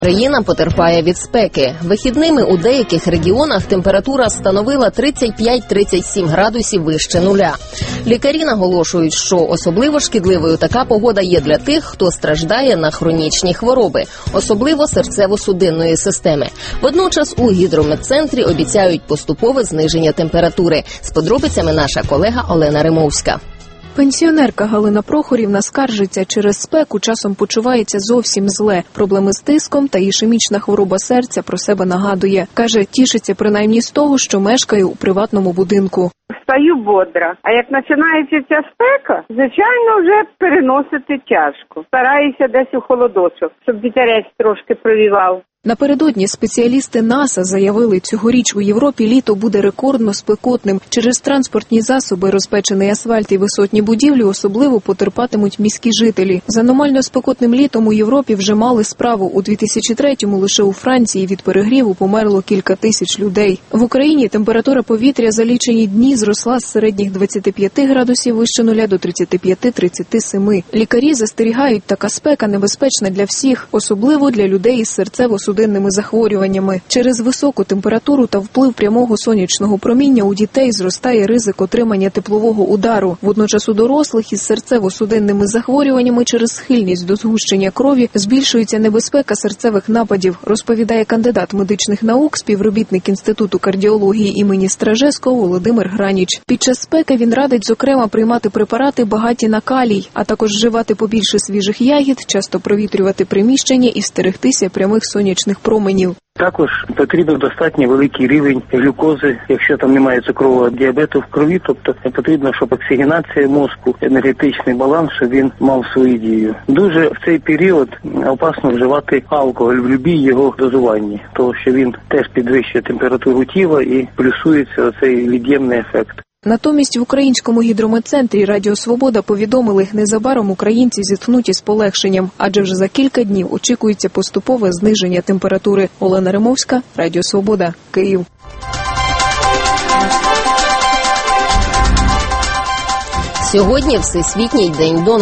Країна потерпає від спеки. Вихідними у деяких регіонах температура становила 35-37 градусів вище нуля. Лікарі наголошують, що особливо шкідливою така погода є для тих, хто страждає на хронічні хвороби, особливо серцево-судинної системи. Водночас у гідрометцентрі обіцяють поступове зниження температури. З подробицями наша колега Олена Римовська. Пенсіонерка Галина Прохорівна скаржиться, через спеку часом почувається зовсім зле. Проблеми з тиском та ішемічна хвороба серця про себе нагадує. Каже, тішиться принаймні з того, що мешкає у приватному будинку. Встаю бодро, а як починається ця спека, звичайно, вже переносити тяжко. Стараюся десь у холодочок, щоб вітерець трошки привівав. Напередодні спеціалісти НАСА заявили, цьогоріч у Європі літо буде рекордно спекотним. Через транспортні засоби, розпечений асфальт і висотні будівлі особливо потерпатимуть міські жителі. З аномально спекотним літом у Європі вже мали справу. У 2003-му лише у Франції від перегріву померло кілька тисяч людей. В Україні температура повітря за лічені дні зросла з середніх 25 градусів вище нуля до 35-37. Лікарі застерігають, така спека небезпечна для всіх, особливо для людей із серцево-судинними захворюваннями. Через високу температуру та вплив прямого сонячного проміння у дітей зростає ризик отримання теплового удару. Водночас у дорослих із серцево-судинними захворюваннями через схильність до згущення крові збільшується небезпека серцевих нападів, розповідає кандидат медичних наук, співробітник Інституту кардіології імені Стражевського Володимир Граніч. Під час спеки він радить, зокрема, приймати препарати багаті на калій, а також вживати побільше свіжих ягід, часто провітрювати приміщення і стерегтися прямих сонячних променів. Також потрібен достатньо великий рівень глюкози, якщо там немає цукрового діабету в крові, тобто потрібно, щоб оксигенація мозку, енергетичний баланс, щоб він мав свою дію. Дуже в цей період опасно вживати алкоголь в будь-якій його дозуванні, тому що він теж підвищує температуру тіла і плюсується оцей від'ємний ефект. Натомість в Українському гідрометцентрі Радіо Свобода повідомили, незабаром українці зітхнуть із полегшенням, адже вже за кілька днів очікується поступове зниження температури. Олена Римовська, Радіо Свобода, Київ. Сьогодні Всесвітній день донора.